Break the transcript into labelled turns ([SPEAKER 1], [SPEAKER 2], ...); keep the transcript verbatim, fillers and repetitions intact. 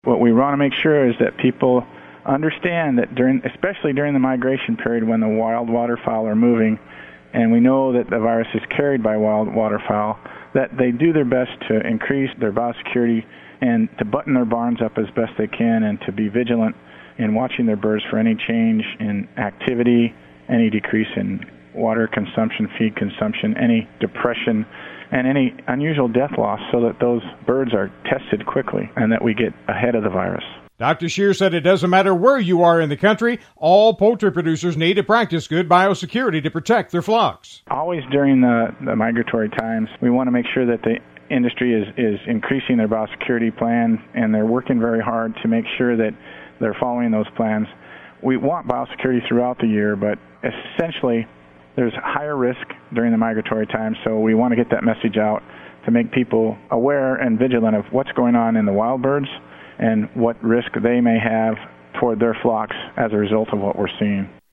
[SPEAKER 1] What we want to make sure is that people understand that during, especially during the migration period when the wild waterfowl are moving, and we know that the virus is carried by wild waterfowl, that they do their best to increase their biosecurity and to button their barns up as best they can and to be vigilant in watching their birds for any change in activity, any decrease in water consumption, feed consumption, any depression, and any unusual death loss, so that those birds are tested quickly and that we get ahead of the virus.
[SPEAKER 2] Doctor Scheer said it doesn't matter where you are in the country, all poultry producers need to practice good biosecurity to protect their flocks.
[SPEAKER 1] Always during the, the migratory times, we want to make sure that the industry is, is increasing their biosecurity plan, and they're working very hard to make sure that they're following those plans. We want biosecurity throughout the year, but essentially there's higher risk during the migratory time, so we want to get that message out to make people aware and vigilant of what's going on in the wild birds and what risk they may have toward their flocks as a result of what we're seeing.